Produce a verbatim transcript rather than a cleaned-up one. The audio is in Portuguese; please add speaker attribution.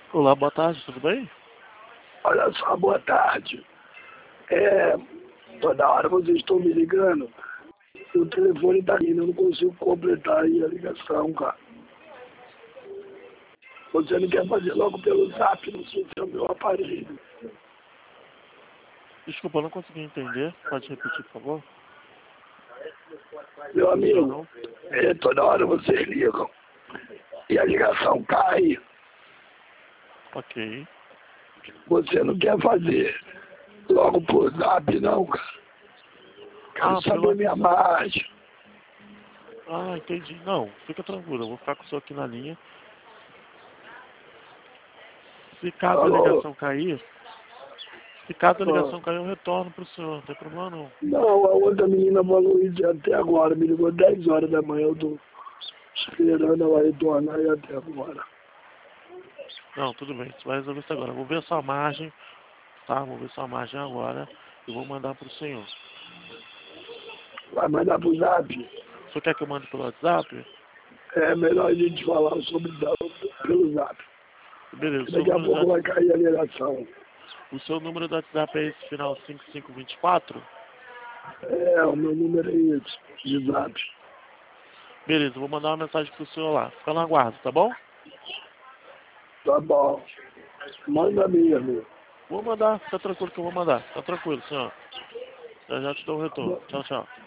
Speaker 1: Olá, boa tarde, tudo bem?
Speaker 2: Olha só, boa tarde. É, toda hora vocês estão me ligando. O telefone tá indo, eu não consigo completar aí a ligação, cara. Você não quer fazer logo pelo zap, não sei se é o meu aparelho.
Speaker 1: Desculpa, eu não consegui entender. Pode repetir, por favor?
Speaker 2: Meu
Speaker 1: O seu
Speaker 2: amigo,
Speaker 1: não?
Speaker 2: é, toda hora vocês ligam e a ligação cai.
Speaker 1: Ok.
Speaker 2: Você não quer fazer logo por zap, não, cara. Quero
Speaker 1: Ah, pelo
Speaker 2: saber minha
Speaker 1: WhatsApp.
Speaker 2: margem.
Speaker 1: Ah, entendi. Não, fica tranquilo, eu vou ficar com o senhor aqui na linha. Se caso a
Speaker 2: Alô?
Speaker 1: ligação cair, se caso a
Speaker 2: Ah,
Speaker 1: ligação cair, eu retorno pro senhor, não tem problema não.
Speaker 2: não, a outra menina falou isso até agora. Me ligou dez horas da manhã, eu tô esperando ela retornar e até agora.
Speaker 1: Não, tudo bem, você vai resolver isso agora. Eu vou ver sua margem, tá? Vou ver sua margem agora e vou mandar pro senhor.
Speaker 2: Vai mandar pro zap?
Speaker 1: O senhor quer que eu mande pelo WhatsApp?
Speaker 2: É melhor a gente falar sobre da- pelo zap.
Speaker 1: Beleza, o seu
Speaker 2: Daqui a
Speaker 1: número do
Speaker 2: pouco vai
Speaker 1: WhatsApp,
Speaker 2: cair a ligação.
Speaker 1: o seu número do WhatsApp é esse final cinco cinco dois quatro?
Speaker 2: É, o meu número é esse, de zap.
Speaker 1: Beleza, eu vou mandar uma mensagem pro senhor lá. Fica no aguardo, tá bom?
Speaker 2: Tá bom. Manda mesmo.
Speaker 1: Vou mandar, fica tranquilo que eu vou mandar. Fica tranquilo, senhor. Já já te dou o retorno. Tchau, tchau.